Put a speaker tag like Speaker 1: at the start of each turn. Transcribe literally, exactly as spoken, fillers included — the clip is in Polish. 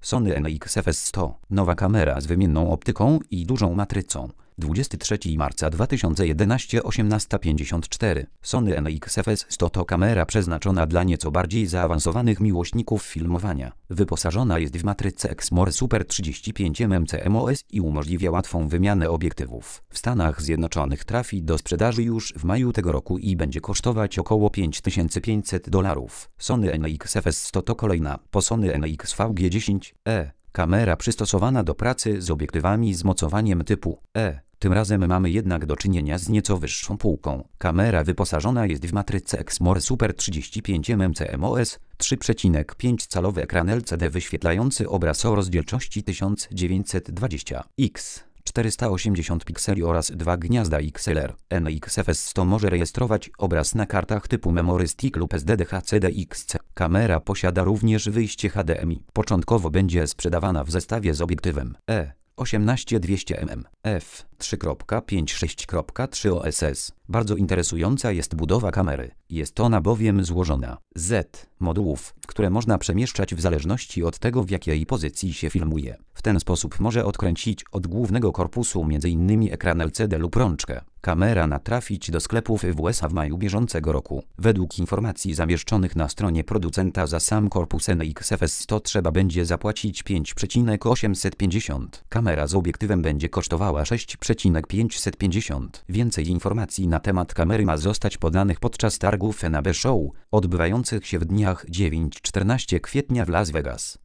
Speaker 1: Sony N X F S sto. Nowa kamera z wymienną optyką i dużą matrycą. dwudziestego trzeciego marca dwa tysiące jedenastego, osiemnasta pięćdziesiąt cztery. Sony N X F S sto to kamera przeznaczona dla nieco bardziej zaawansowanych miłośników filmowania. Wyposażona jest w matrycę Exmor Super trzydzieści pięć milimetrów C M O S i umożliwia łatwą wymianę obiektywów. W Stanach Zjednoczonych trafi do sprzedaży już w maju tego roku i będzie kosztować około pięć tysięcy pięćset dolarów. Sony N X F S sto to kolejna po Sony N X V G dziesięć E. Kamera przystosowana do pracy z obiektywami z mocowaniem typu E. Tym razem mamy jednak do czynienia z nieco wyższą półką. Kamera wyposażona jest w matrycę Exmor Super trzydzieści pięć milimetrów C M O S, trzy przecinek pięć calowy ekran L C D wyświetlający obraz o rozdzielczości tysiąc dziewięćset dwadzieścia pikseli, czterysta osiemdziesiąt pikseli oraz dwa gniazda X L R. N X F S sto może rejestrować obraz na kartach typu Memory Stick lub S D D H C D X C. Kamera posiada również wyjście H D M I. Początkowo będzie sprzedawana w zestawie z obiektywem E. osiemnaście dwieście milimetrów f trzy pięć sześć trzy O S S. Bardzo interesująca jest budowa kamery. Jest ona bowiem złożona z modułów, które można przemieszczać w zależności od tego, w jakiej pozycji się filmuje. W ten sposób może odkręcić od głównego korpusu m.in. ekran L C D lub rączkę. Kamera ma trafić do sklepów w U S A w maju bieżącego roku. Według informacji zamieszczonych na stronie producenta za sam korpus N X F S sto trzeba będzie zapłacić pięć tysięcy osiemset pięćdziesiąt. Kamera z obiektywem będzie kosztowała sześć tysięcy pięćset pięćdziesiąt. Więcej informacji na temat kamery ma zostać podanych podczas targów N A B Show, odbywających się w dniach dziewiątego do czternastego kwietnia w Las Vegas.